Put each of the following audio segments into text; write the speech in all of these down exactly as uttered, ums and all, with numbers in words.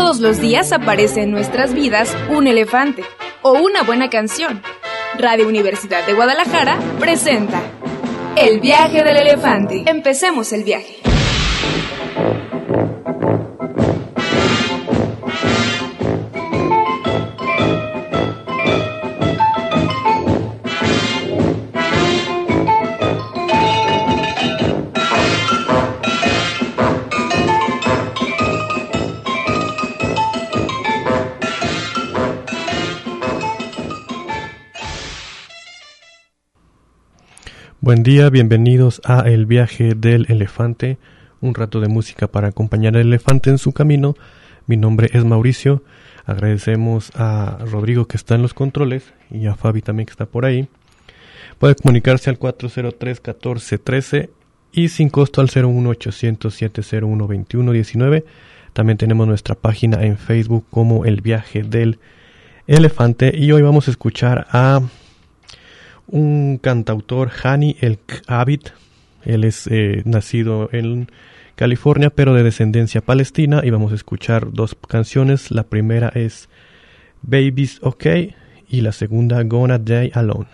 Todos los días aparece en nuestras vidas un elefante o una buena canción. Radio Universidad de Guadalajara presenta El viaje del elefante. Empecemos el viaje. Buen día, bienvenidos a El viaje del elefante, un rato de música para acompañar al elefante en su camino. Mi nombre es Mauricio, agradecemos a Rodrigo que está en los controles y a Fabi también que está por ahí. Puede comunicarse al cuatro cero tres, uno cuatro uno tres y sin costo al cero uno ochocientos, siete cero uno, veintiuno diecinueve. También tenemos nuestra página en Facebook como El viaje del elefante y hoy vamos a escuchar a un cantautor, Hani El Abid. Él es eh, nacido en California, pero de descendencia palestina, y vamos a escuchar dos canciones. La primera es Baby's Okay y la segunda Gonna Die Alone.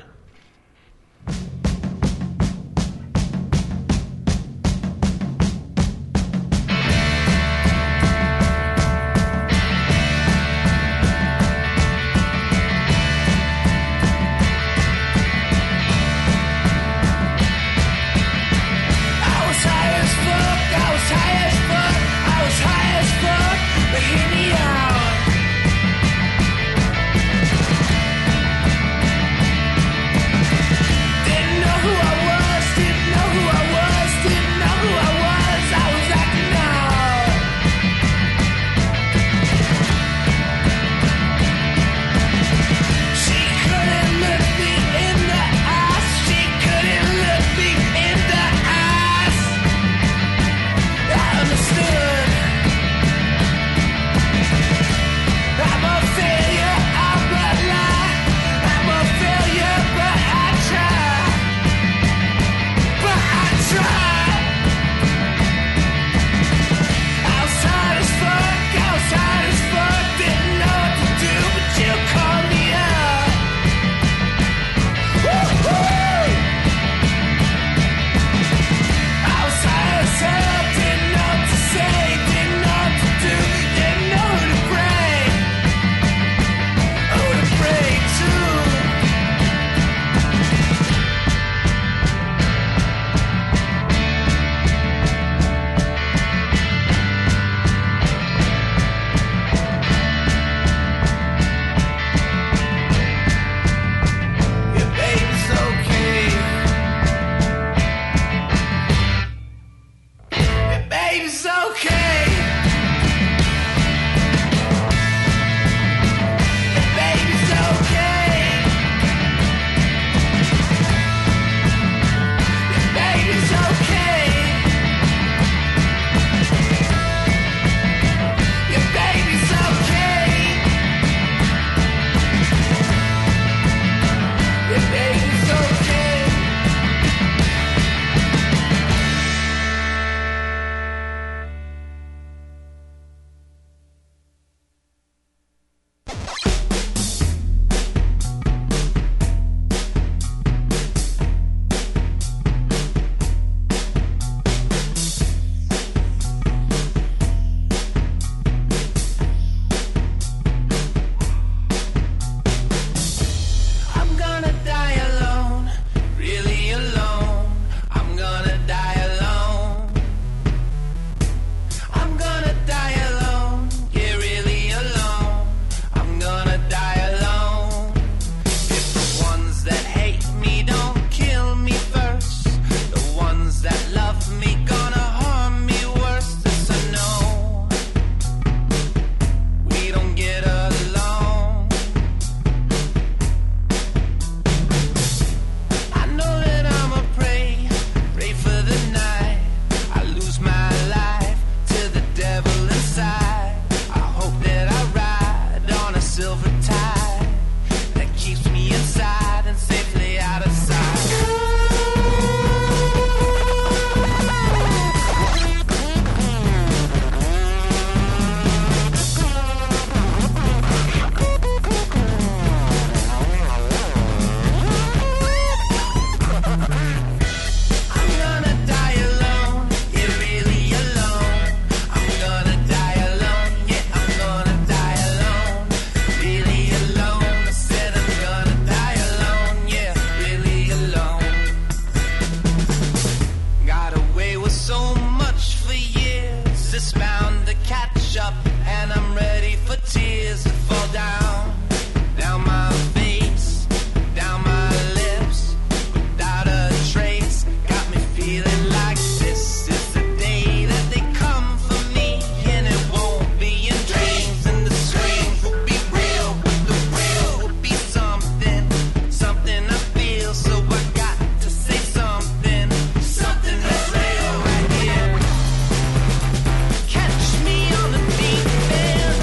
so much for years. It's bound to catch up, and I'm ready for tears to fall down, down my face, down my lips, without a trace. Got me feeling like this is the day that they come for me, and it won't be in dreams. And the screams will be real, but the real will be something, something I feel. So I got to say something, something that's real right here. Catch me on the deep end.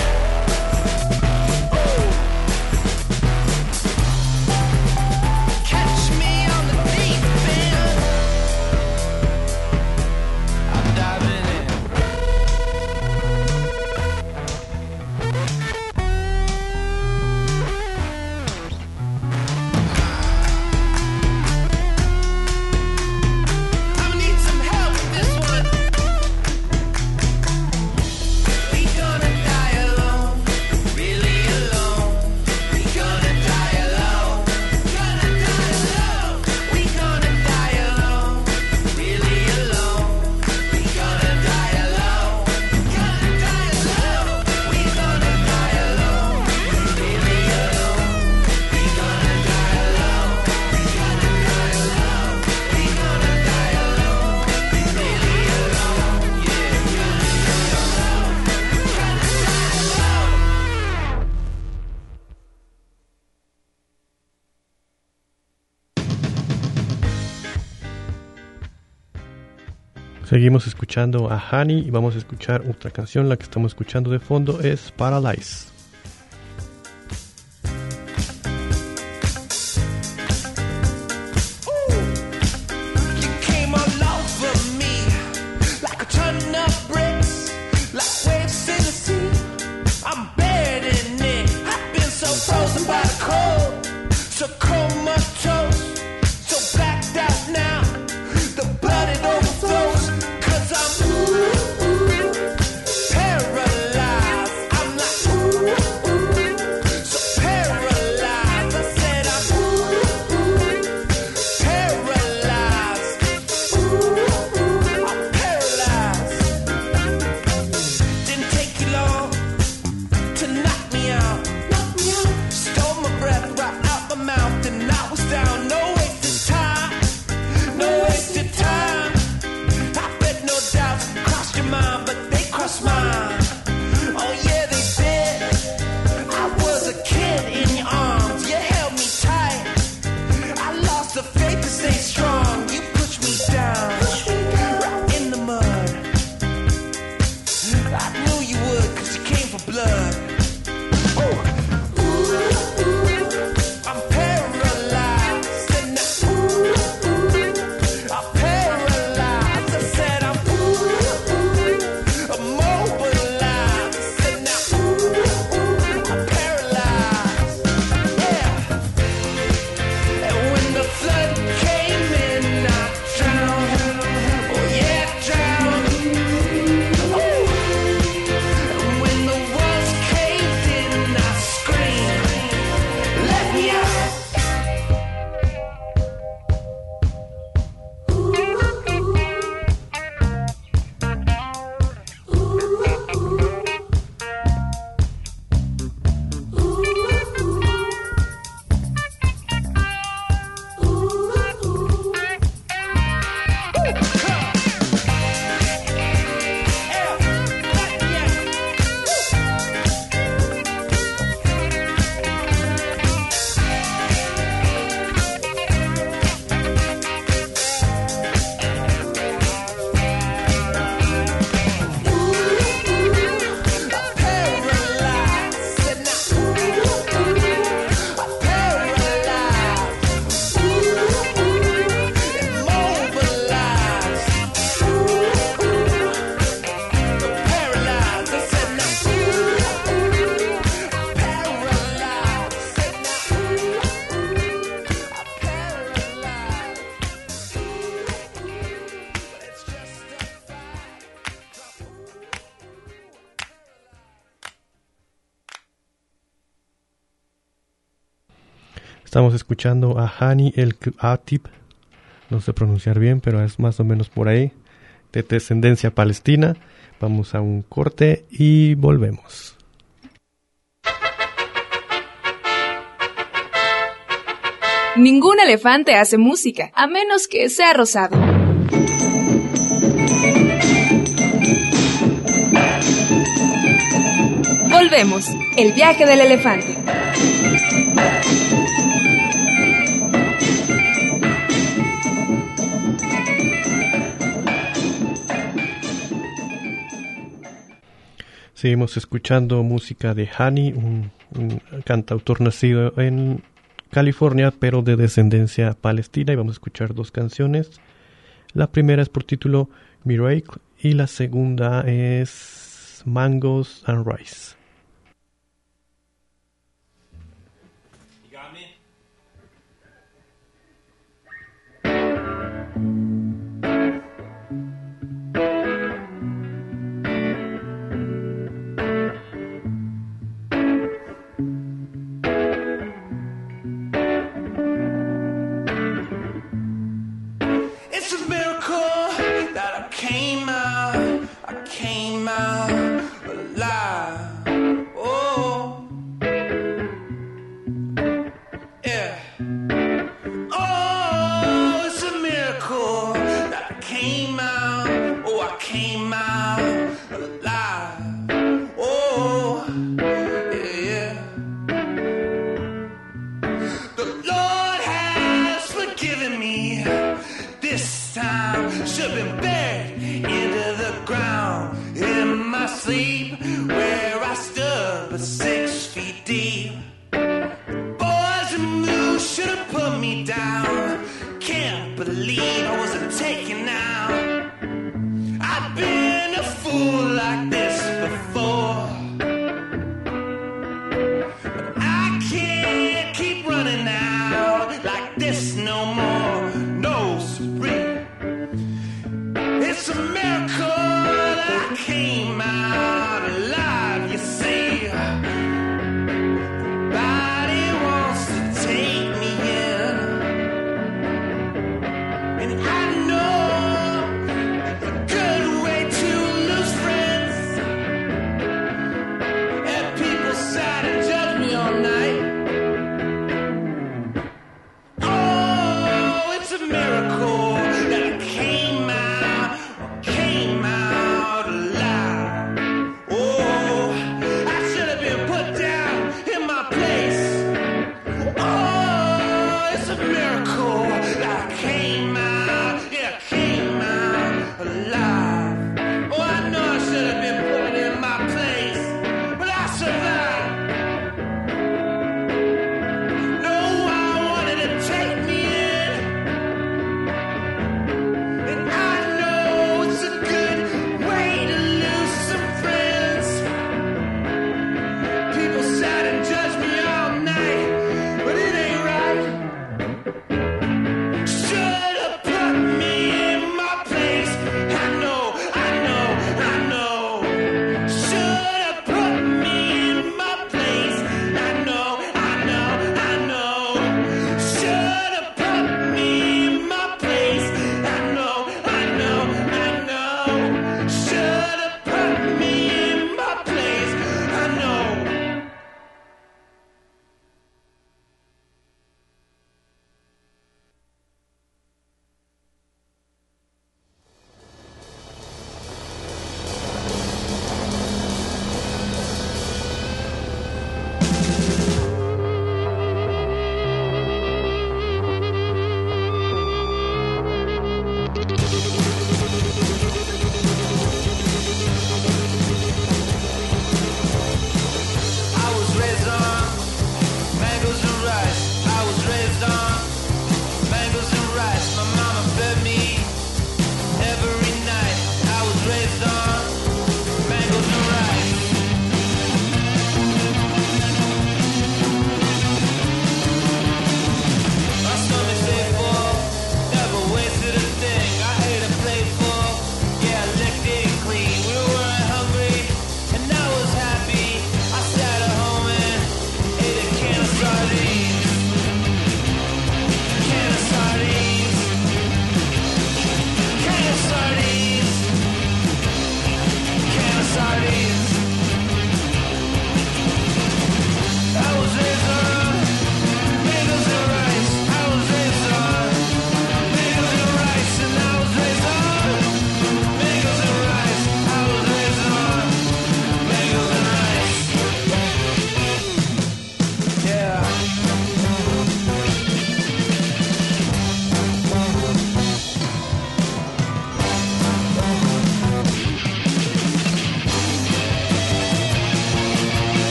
Ooh. Catch me on the deep end. I'm diving in. I'ma need some help with this one. We gonna die alone, really alone. We gonna die alone, gonna die alone. We gonna die alone, really alone. We gonna die alone, gonna die alone. We gonna die alone, really alone. We gonna die alone, we gonna die alone. We gonna die alone, really alone. Yeah, really alone. Gonna die alone. Seguimos escuchando a Honey y vamos a escuchar otra canción. La que estamos escuchando de fondo es Paralyze. You came all over me like a ton of bricks, like waves in the sea. I'm buried in it. I've been so frozen by the cold, so comatose, so blacked out now. The blood it overflows, 'cause I'm paralyzed. I'm like so paralyzed. I said I'm paralyzed. I'm paralyzed. Didn't take you long to knock me out. Stole my breath right out my mouth, and I was down. No wasted time, no wasted time. I bet no doubts crossed your mind, but they crossed mine. Oh yeah, they did. I was a kid in your arms. You held me tight. I lost the faith to stay strong. You pushed me down, right in the mud. I knew you would, 'cause you came for blood. Oh. I'm paralyzed, and I, I'm paralyzed. I said I'm immobilized. I said now I'm paralyzed. Yeah. And when the flood came in, I drowned. Oh yeah, I drowned. Ooh. And when the walls caved in, I screamed, let me out. Estamos escuchando a Hani El Khatib, no sé pronunciar bien, pero es más o menos por ahí, de descendencia palestina. Vamos a un corte y volvemos. Ningún elefante hace música, a menos que sea rosado. Volvemos, el viaje del elefante. Seguimos escuchando música de Hani, un, un cantautor nacido en California, pero de descendencia palestina, y vamos a escuchar dos canciones. La primera es por título Miracle y la segunda es Mangoes and Rice. You got me? It's a miracle that I came out, I came out alive. Oh, yeah. Oh, it's a miracle that I came out, oh, I came out alive. Oh, yeah, yeah. The Lord has forgiven me. This time should have been buried into the ground in my sleep, where I stood but six feet deep. The boys and moose should have put me down. Can't believe I wasn't taken out. I've been a fool like this before, but I can't keep running out like this no more. No, siree. It's a miracle that I came out alive, you see. Nobody wants to take me in, and I know a good way to lose friends, and people sat and judged me all night. Oh, it's a miracle that I came out, came out alive.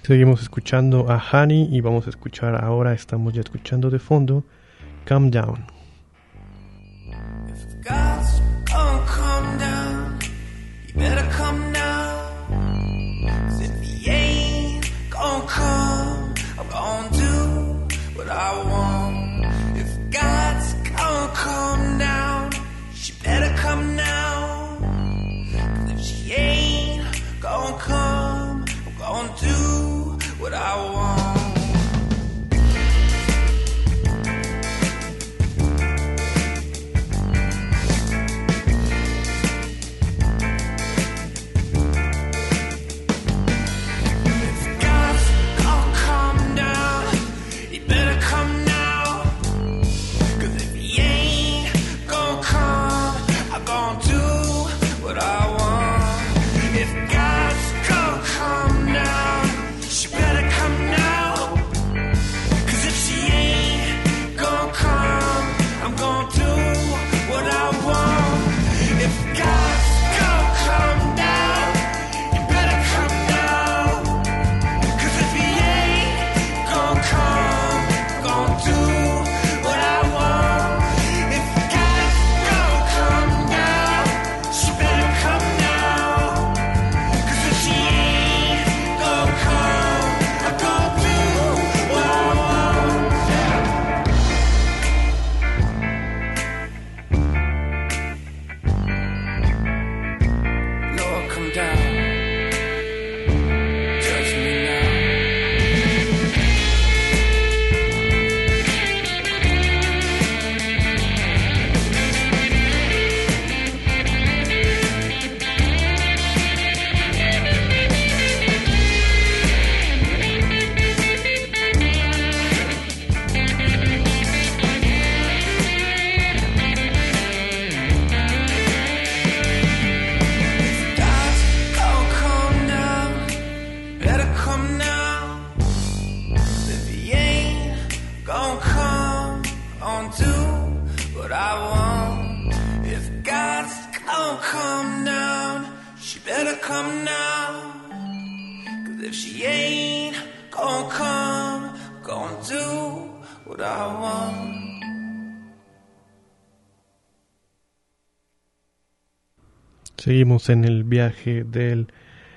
Seguimos escuchando a Honey y vamos a escuchar ahora, estamos ya escuchando de fondo, Calm Down. If God's gonna come down, you better come now. 'Cause if he ain't gonna come, I'm gonna do what I want. If God's gonna come down, she better come now. 'Cause if she ain't gonna come, I'm gonna do what I want. Seguimos en el viaje del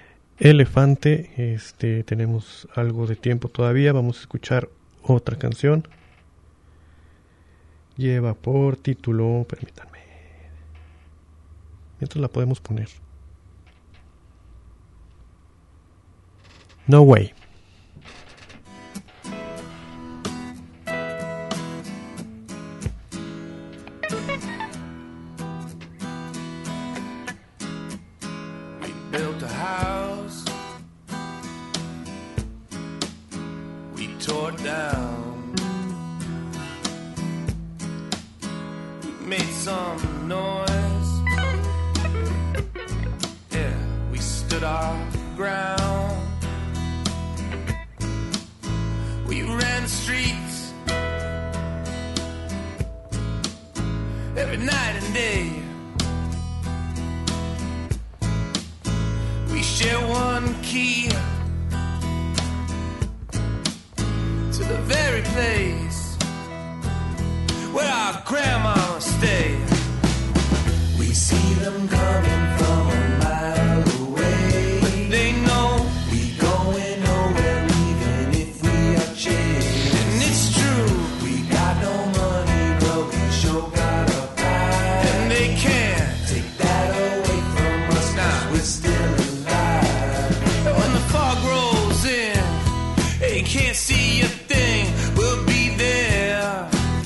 elefante. Este, tenemos algo de tiempo todavía. Vamos a escuchar otra canción. Lleva por título, permítanme, mientras la podemos poner, No Way. Built a house, we tore it down, we made some noise, yeah, we stood our ground, we ran the streets every night and day. We share one key to the very place where our grandma stay. We see them coming from a mile away, but they know we going nowhere even if we are chased. And it's true, we got no money, but we sure got a pride. And they can't take that away from us now. We're still can't see a thing, we'll be there.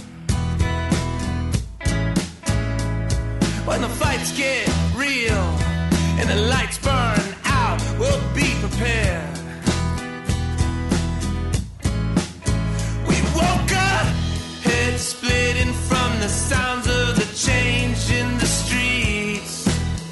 When the fights get real and the lights burn out, we'll be prepared. We woke up, heads splitting from the sounds of the change in the streets.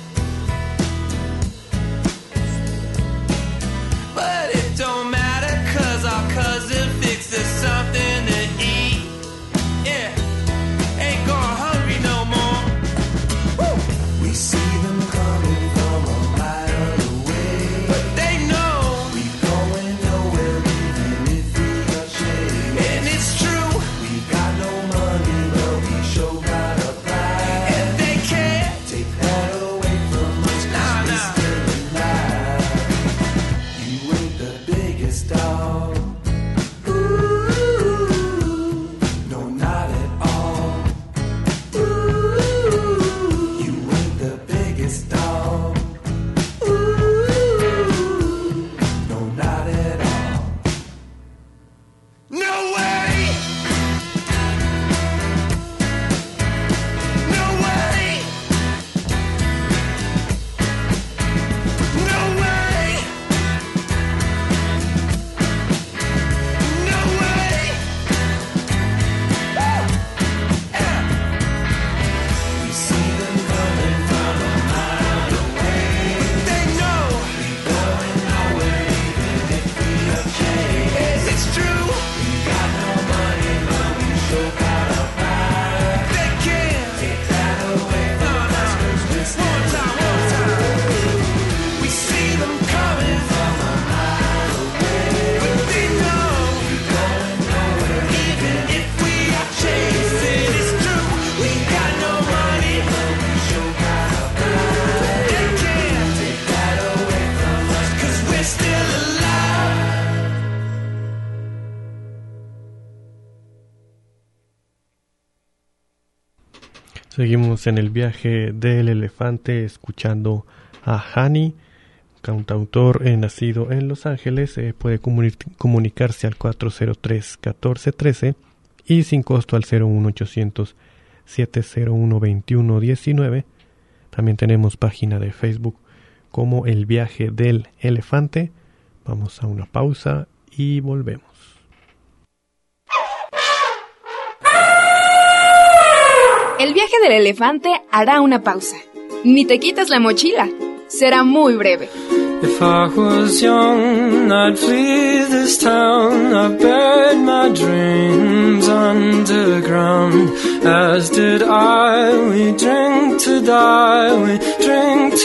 But it don't matter, our cousin fixed us something to eat. Yeah, ain't going hungry no more. Woo! We see them come Seguimos en el viaje del elefante escuchando a Hani, cantautor eh, nacido en Los Ángeles. Eh, puede comuni- comunicarse al cuatro cero tres, uno cuatro uno tres y sin costo al cero uno ochocientos, siete cero uno, veintiuno diecinueve. También tenemos página de Facebook como El Viaje del Elefante. Vamos a una pausa y volvemos. El viaje del elefante hará una pausa. Ni te quites la mochila. Será muy breve. If I was young, I'd flee this town. I buried my dreams underground. As did I, we drink to die, we drink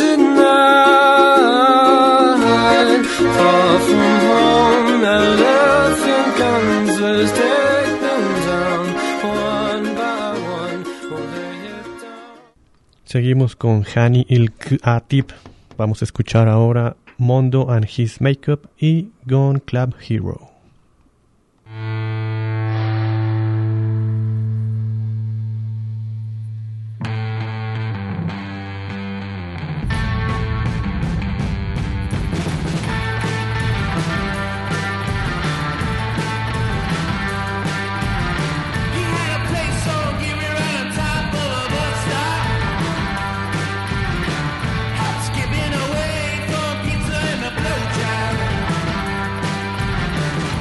tonight. Far from home, elephant guns, let's take them down, one by one. Will they hit down? Seguimos con Hani il Khatib. Vamos a escuchar ahora Mondo and His Makeup y Gone Club Hero. He had a place so give me right on top of a bus stop. Skipping away from pizza and a blowjob.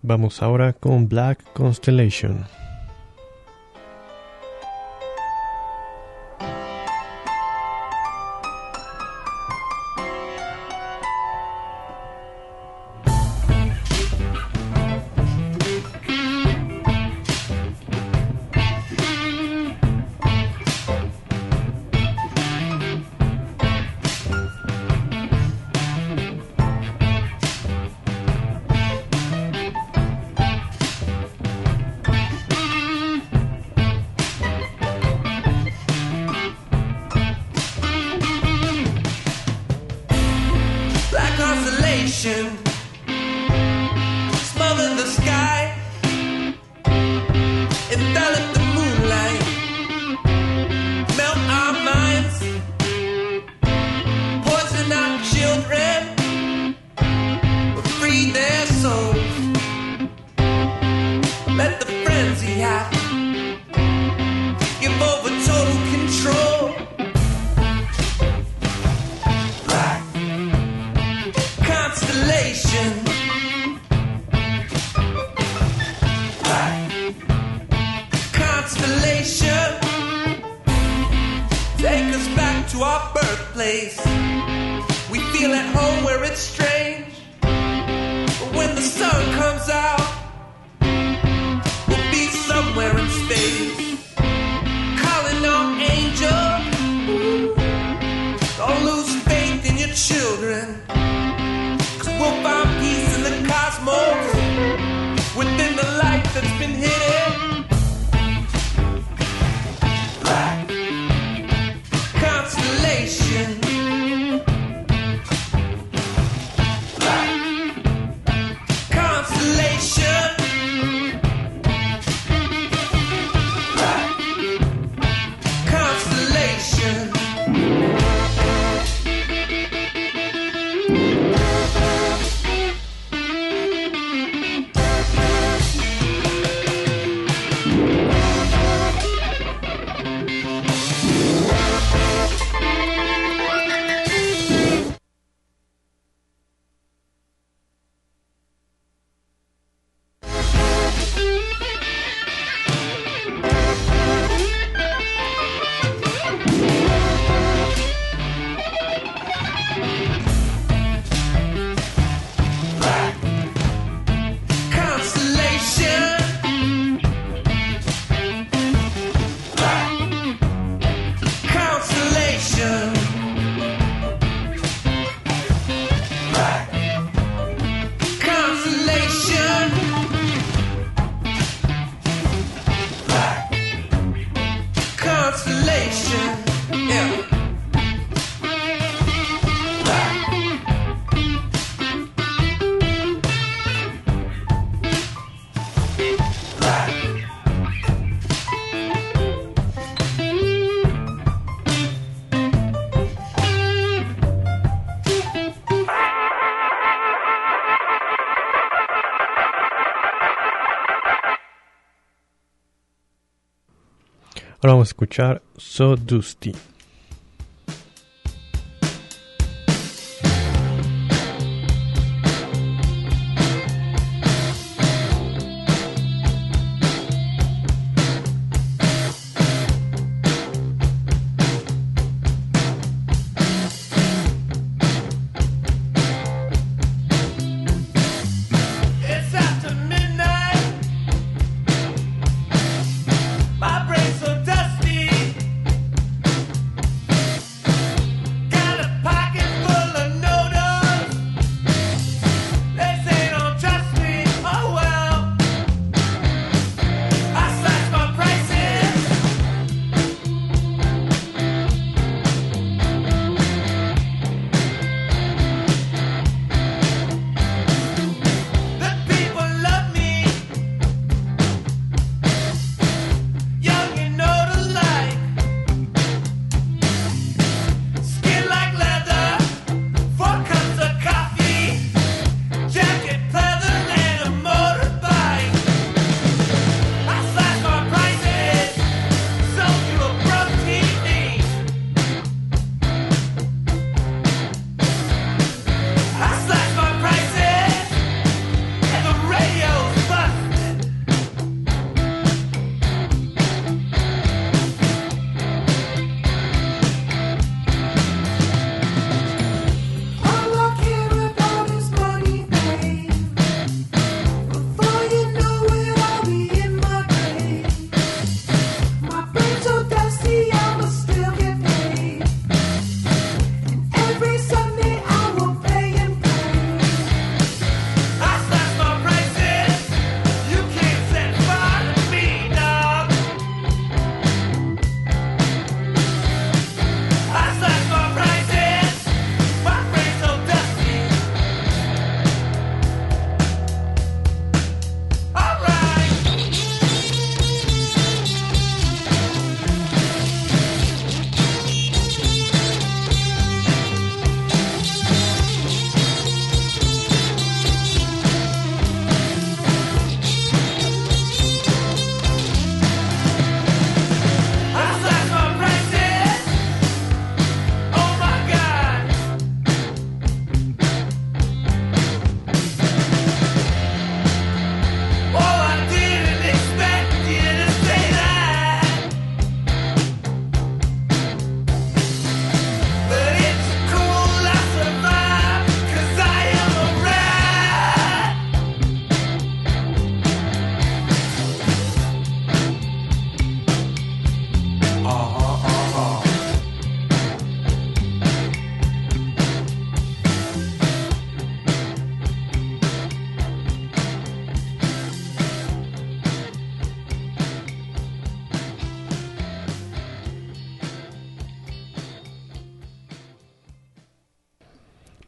Vamos ahora con Black Constellation. Smothered the sky, enveloped the moonlight, melt our minds, poison our children, free their souls. Let the frenzy happen, give over total control. Black constellation. Take us back to our birthplace. We feel at home where it's strange. But when the sun comes out, we'll be somewhere in space. Calling our angel. Don't lose faith in your children. Cause we'll find peace in the cosmos, within the light that's been hidden. Constellation. Constellation. Constellation. Ahora vamos a escuchar So Dusty. It's after midnight. My brain's so dusty.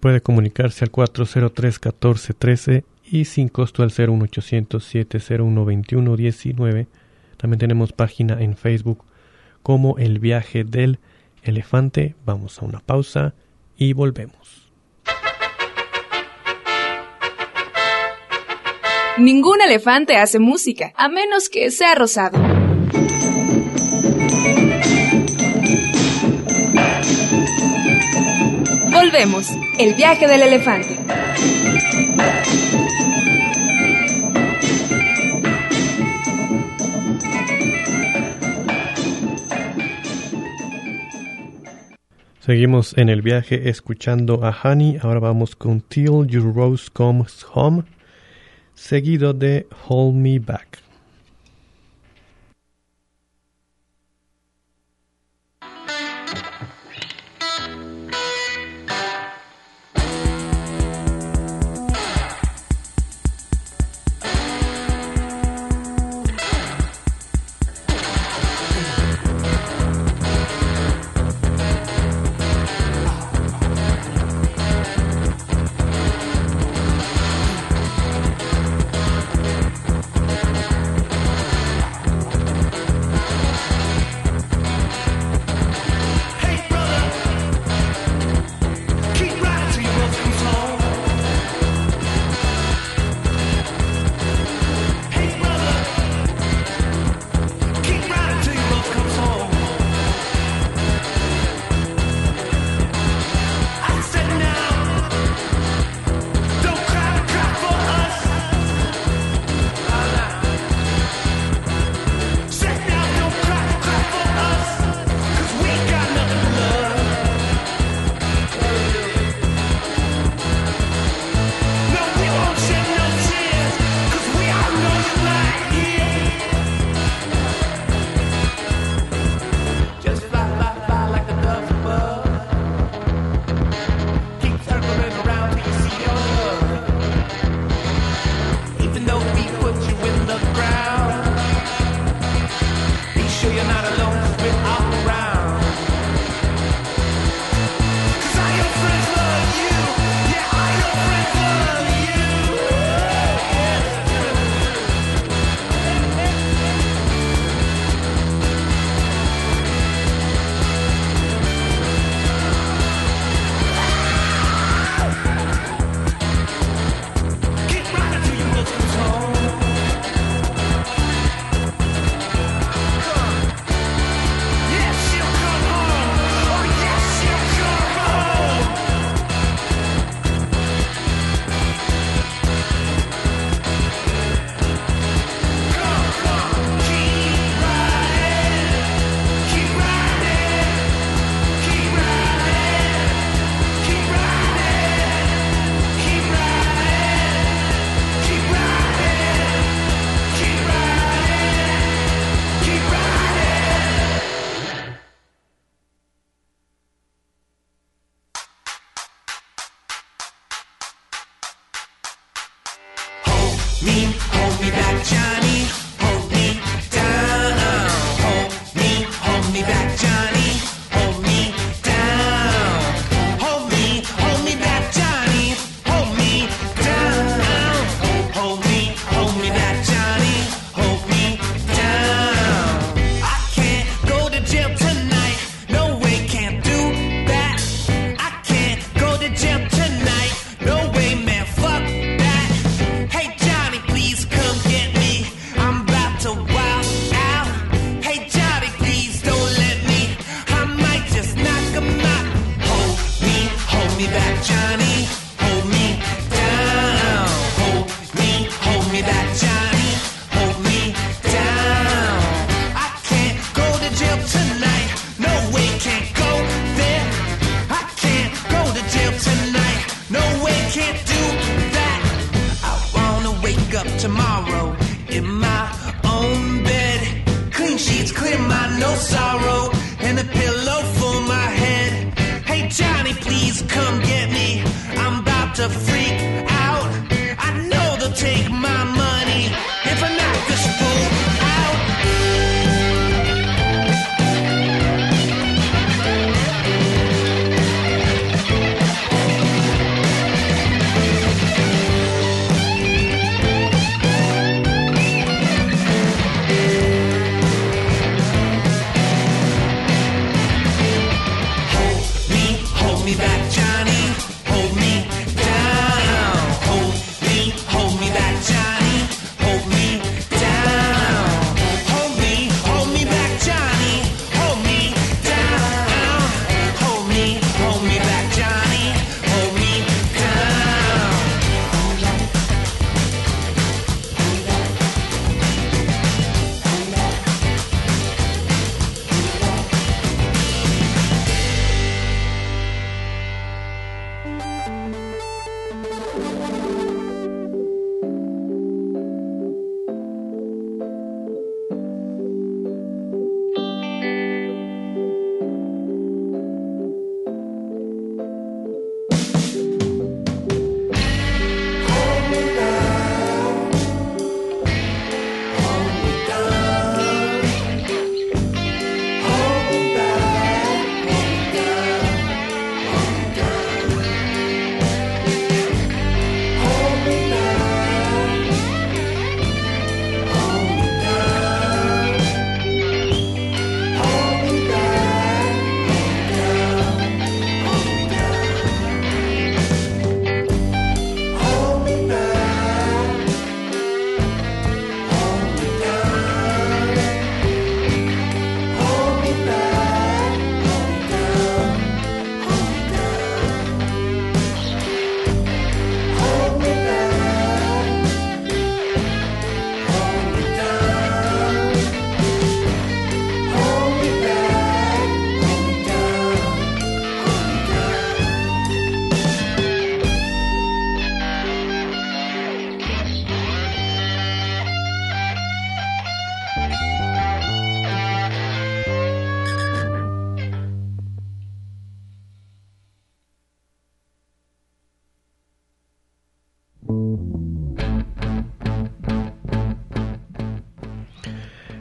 puede comunicarse al cuatro cero tres, uno cuatro uno tres y sin costo al cero uno ochocientos, siete cero uno, veintiuno diecinueve. También tenemos página en Facebook como El Viaje del Elefante. Vamos a una pausa y volvemos. Ningún elefante hace música, a menos que sea rosado. Volvemos. El viaje del elefante. Seguimos en el viaje escuchando a Honey. Ahora vamos con Till Your Rose Comes Home, seguido de Hold Me Back.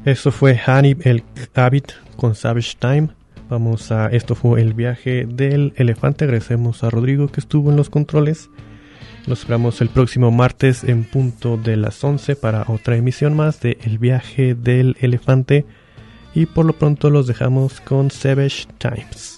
Eso fue Hanif el Abid con Savage Time. Vamos a, esto fue el viaje del elefante. Agradecemos a Rodrigo que estuvo en los controles. Los esperamos el próximo martes en punto de las once para otra emisión más de El viaje del elefante. Y por lo pronto los dejamos con Savage Times.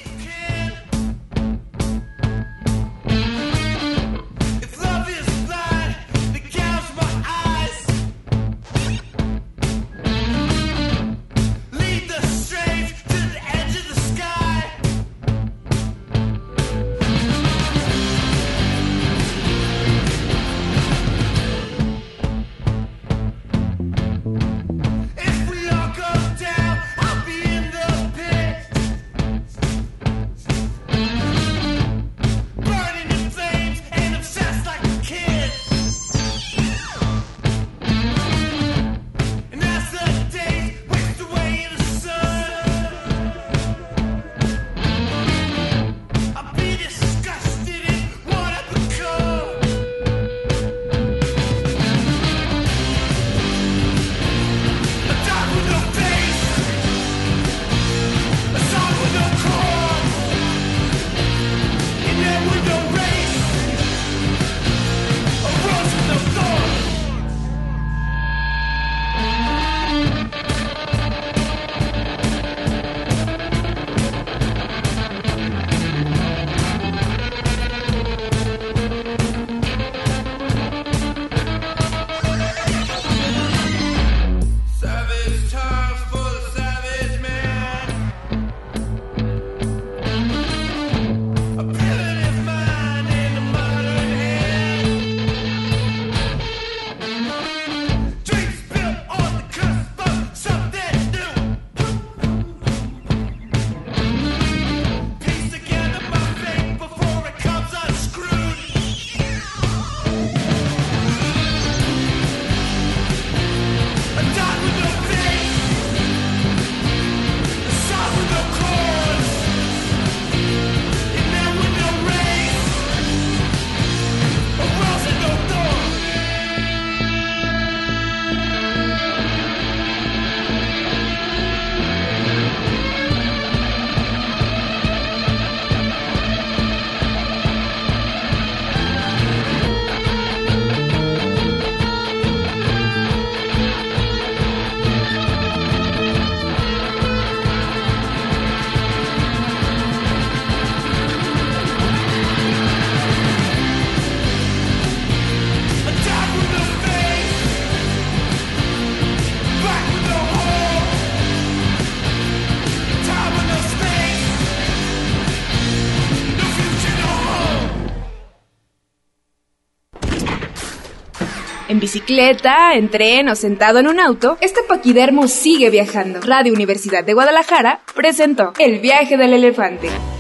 En bicicleta, en tren o sentado en un auto, este paquidermo sigue viajando. Radio Universidad de Guadalajara presentó El viaje del elefante.